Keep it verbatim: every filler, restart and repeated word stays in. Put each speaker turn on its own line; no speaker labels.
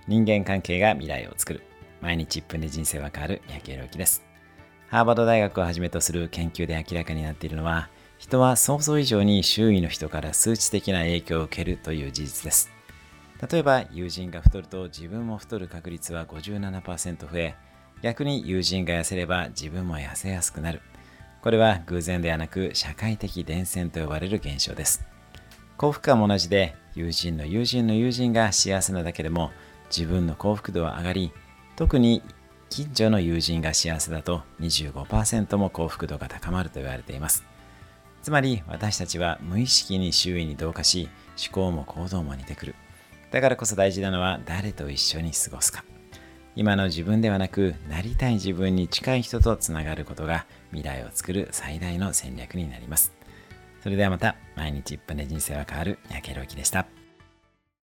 人間関係が未来を作る。毎日いっぷんで人生は変わる三宅宏之です。ハーバード大学をはじめとする研究で明らかになっているのは、人は想像以上に周囲の人から数値的な影響を受けるという事実です。例えば友人が太ると自分も太る確率は ごじゅうななパーセント 増え、逆に友人が痩せれば自分も痩せやすくなる。これは偶然ではなく社会的伝染と呼ばれる現象です。幸福感も同じで、友人の友人の友人が幸せなだけでも自分の幸福度は上がり、特に近所の友人が幸せだと にじゅうごパーセント も幸福度が高まると言われています。つまり私たちは無意識に周囲に同化し、思考も行動も似てくる。だからこそ大事なのは誰と一緒に過ごすか。今の自分ではなく、なりたい自分に近い人とつながることが未来を作る最大の戦略になります。それではまた、毎日いっぷんで人生は変わる三宅宏之でした。